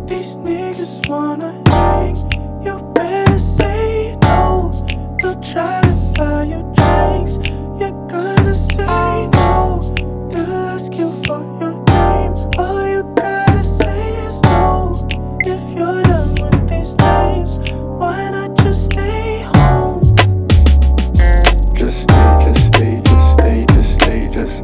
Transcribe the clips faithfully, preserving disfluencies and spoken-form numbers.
These niggas wanna hang, you better say no. They'll try to buy you drinks, you're gonna say no. They'll ask you for your name, all you gotta say is no. If you're done with these names, why not just stay home? Just stay, just stay, just stay, just stay, just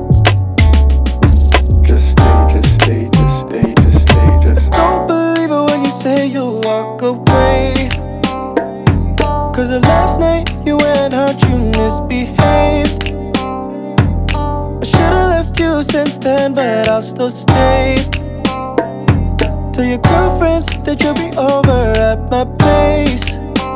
Just stay, just stay, just stay, just stay, just Don't believe it when you say you'll walk away, cause the last night you went out, you misbehaved. I should've left you since then, but I'll still stay. Tell your girlfriends that you'll be over at my place.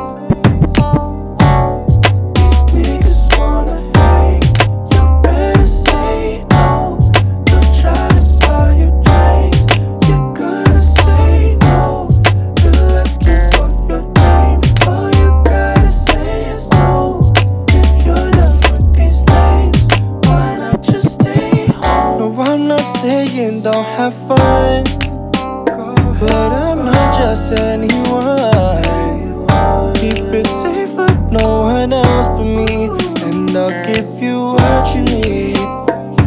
These niggas wanna hang, you better say no. They'll try to buy you drinks, you're gonna say no. They'll ask you for your name, all you gotta say is no. If you're done with these names, why not just stay home? No, I'm not saying don't have fun, but I'm not just anyone. Keep it safe with no one else but me, and I'll give you what you need.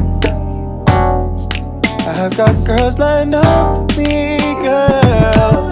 I've got girls lined up for me, girl.